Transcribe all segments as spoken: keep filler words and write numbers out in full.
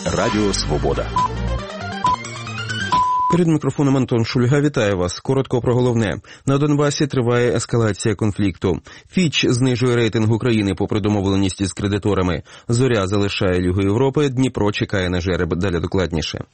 Радіо Свобода. Перед мікрофоном Антон Шульга вітає вас. Коротко про головне. На Донбасі триває ескалація конфлікту. Фіч знижує рейтинг України попри домовленість із кредиторами. Зоря залишає Лігу Європи, Дніпро чекає на жереб. Далі докладніше.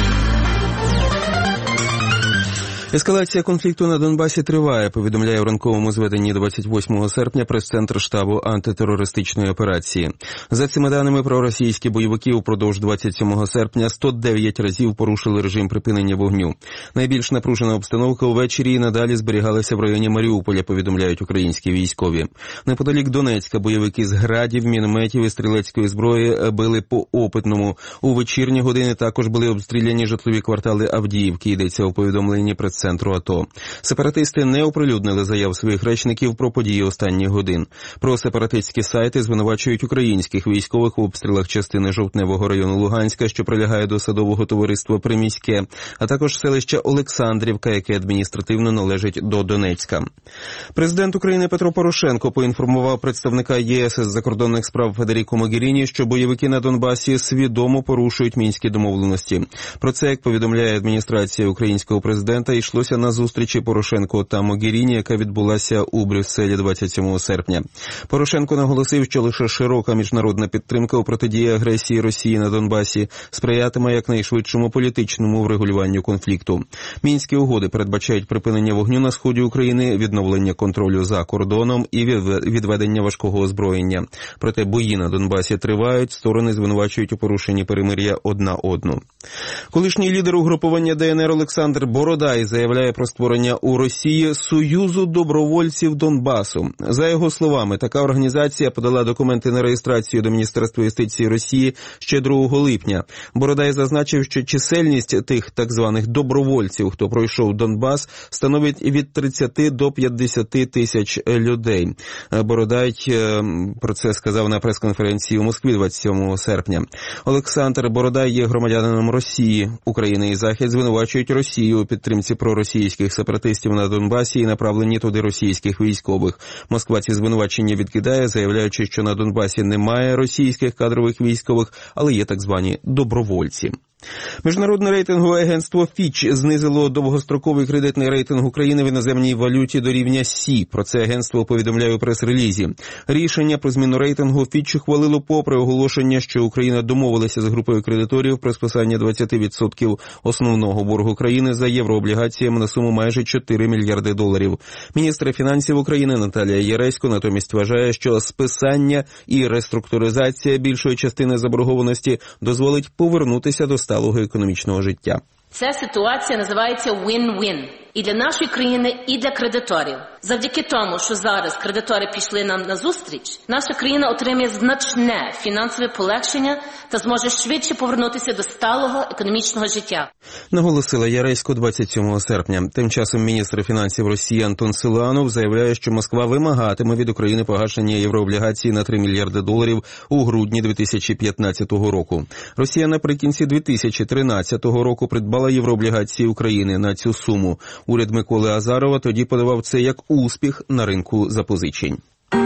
Ескалація конфлікту на Донбасі триває, повідомляє у ранковому зведенні двадцять восьмого серпня прес-центр штабу антитерористичної операції. За цими даними, проросійські бойовики упродовж двадцять сьомого серпня сто дев'ять разів порушили режим припинення вогню. Найбільш напружена обстановка увечері і надалі зберігалася в районі Маріуполя, повідомляють українські військові. Неподалік Донецька бойовики з градів, мінометів і стрілецької зброї били по Опитному. У вечірні години також були обстріляні житлові квартали Авдіївки, йдеться у повідомленні прес-центру центру АТО. Сепаратисти не оприлюднили заяв своїх речників про події останніх годин. Про сепаратистські сайти звинувачують українських військових у обстрілах частини Жовтневого району Луганська, що прилягає до садового товариства Приміське, а також селища Олександрівка, яке адміністративно належить до Донецька. Президент України Петро Порошенко поінформував представника ЄС з закордонних справ Федеріко Могеріні, що бойовики на Донбасі свідомо порушують мінські домовленості. Про це, як повідомляє адміністрація українського президента, йшлося на зустрічі Порошенко та Могеріні, яка відбулася у Брюсселі двадцять сьомого серпня. Порошенко наголосив, що лише широка міжнародна підтримка у протидії агресії Росії на Донбасі сприятиме якнайшвидшому політичному врегулюванню конфлікту. Мінські угоди передбачають припинення вогню на сході України, відновлення контролю за кордоном і відведення важкого озброєння. Проте бої на Донбасі тривають, сторони звинувачують у порушенні перемир'я одна одну. Колишній лідер угруповання ДНР Олександр Бородай заявляє про створення у Росії Союзу добровольців Донбасу. За його словами, така організація подала документи на реєстрацію до Міністерства юстиції Росії ще другого липня. Бородай зазначив, що чисельність тих так званих добровольців, хто пройшов Донбас, становить від тридцяти до п'ятдесяти тисяч людей. Бородай про це сказав на прес-конференції у Москві двадцять сьомого серпня. Олександр Бородай є громадянином Росії. Україна і Захід звинувачують Росію у підтримці проросійських сепаратистів на Донбасі і направлені туди російських військових. Москва ці звинувачення відкидає, заявляючи, що на Донбасі немає російських кадрових військових, але є так звані добровольці. Міжнародне рейтингове агентство Фіч знизило довгостроковий кредитний рейтинг України в іноземній валюті до рівня Сі. Про це агентство повідомляє у прес-релізі. Рішення про зміну рейтингу Фіч ухвалило попри оголошення, що Україна домовилася з групою кредиторів про списання двадцять відсотків основного боргу країни за єврооблігаціями на суму майже чотири мільярди доларів. Міністр фінансів України Наталія Яресько натомість вважає, що списання і реструктуризація більшої частини заборгованості дозволить повернутися до сталого економічного життя. Ця ситуація називається win-win. І для нашої країни, і для кредиторів. Завдяки тому, що зараз кредитори пішли нам на зустріч, наша країна отримає значне фінансове полегшення та зможе швидше повернутися до сталого економічного життя. Наголосила Яресько двадцять сьомого серпня. Тим часом міністр фінансів Росії Антон Силуанов заявляє, що Москва вимагатиме від України погашення єврооблігацій на три мільярди доларів у грудні дві тисячі п'ятнадцятого року. Росія наприкінці дві тисячі тринадцятого року придбала єврооблігації України на цю суму. Уряд Миколи Азарова тоді подавав це як успіх на ринку запозичень.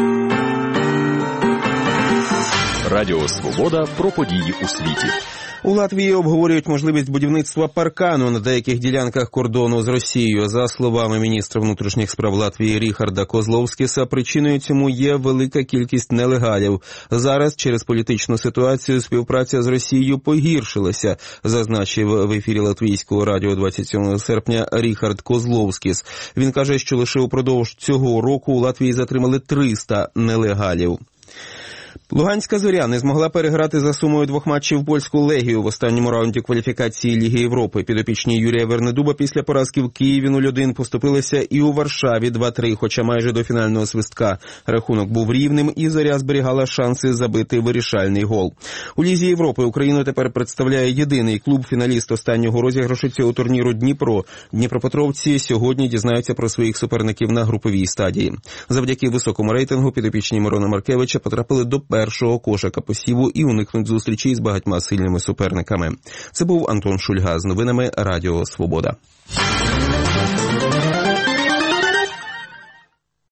Радіо Свобода про події у світі. У Латвії обговорюють можливість будівництва паркану на деяких ділянках кордону з Росією. За словами міністра внутрішніх справ Латвії Ріхарда Козловскіса, причиною цьому є велика кількість нелегалів. Зараз через політичну ситуацію співпраця з Росією погіршилася, зазначив в ефірі Латвійського радіо двадцять сьомого серпня Ріхард Козловскіс. Він каже, що лише упродовж цього року у Латвії затримали триста нелегалів. Луганська «Зоря» не змогла переграти за сумою двох матчів польську «Легію» в останньому раунді кваліфікації Ліги Європи. Підопічні Юрія Вернедуба після поразки в Києві нуль один поступилися і у Варшаві два три, хоча майже до фінального свистка рахунок був рівним і «Зоря» зберігала шанси забити вирішальний гол. У Лізі Європи Україну тепер представляє єдиний клуб-фіналіст останнього розіграшу цього турніру «Дніпро». Дніпропетровці сьогодні дізнаються про своїх суперників на груповій стадії. Завдяки високому рейтингу підопічні Мирона Маркевича потрапили до першого кошика посіву і уникнуть зустрічі з багатьма сильними суперниками. Це був Антон Шульга з новинами Радіо Свобода.